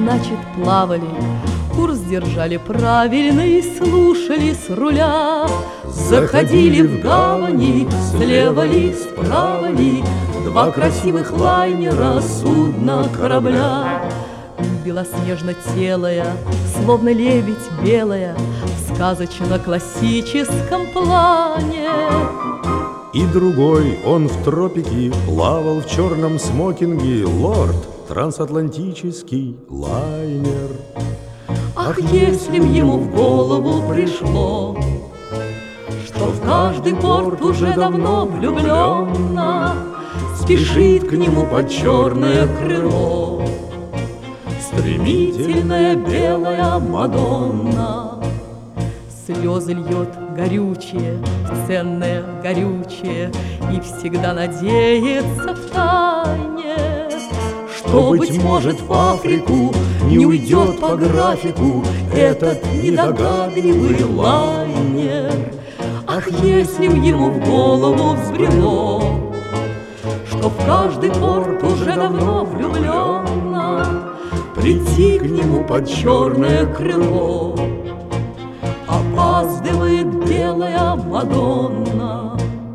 значит плавали, курс держали правильный, слушали с руля. Заходили в гавани, слева ли, справа ли, два красивых лайнера, судна корабля. Белоснежно-телая, словно лебедь белая, в сказочно-классическом плане. И другой, он в тропике плавал в черном смокинге, лорд, трансатлантический лайнер. Ах, если б ему в голову пришло, что в каждый порт уже давно влюбленно спешит к нему под черное крыло стремительная белая Мадонна. Слезы льет горючее, ценное горючее, и всегда надеется втайне, что, быть может, в Африку не уйдет по графику этот недогадливый лайнер. Ах, если б ему в голову взбрело, что в каждый порт уже давно влюбленно прийти к нему под черное крыло. Опаздывает белая Мадонна.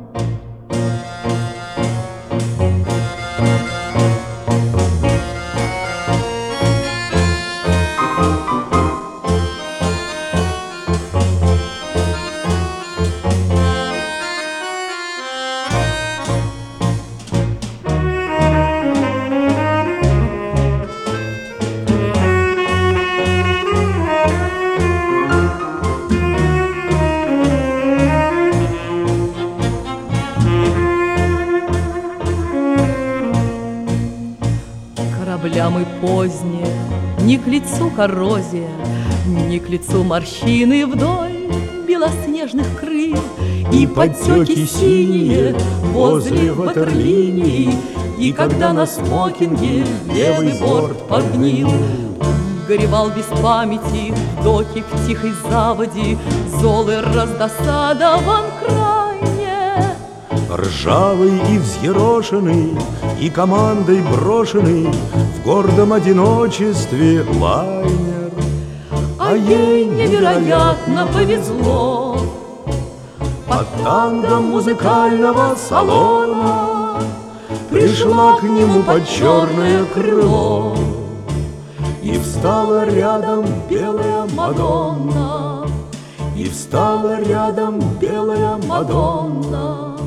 Кораблям и поздние, ни к лицу коррозия, ни к лицу морщины вдоль белоснежных крыл, и подтеки синие возле ватерлинии, и когда на смокинге левый борт погнил. Горевал без памяти в доке в тихой заводе, золы раздосадован крайне. Ржавый и взъерошенный, и командой брошенный в гордом одиночестве лайнер. А ей невероятно повезло. Под тангом музыкального салона пришла к нему под черное крыло, и встала рядом белая Мадонна, и встала рядом белая Мадонна.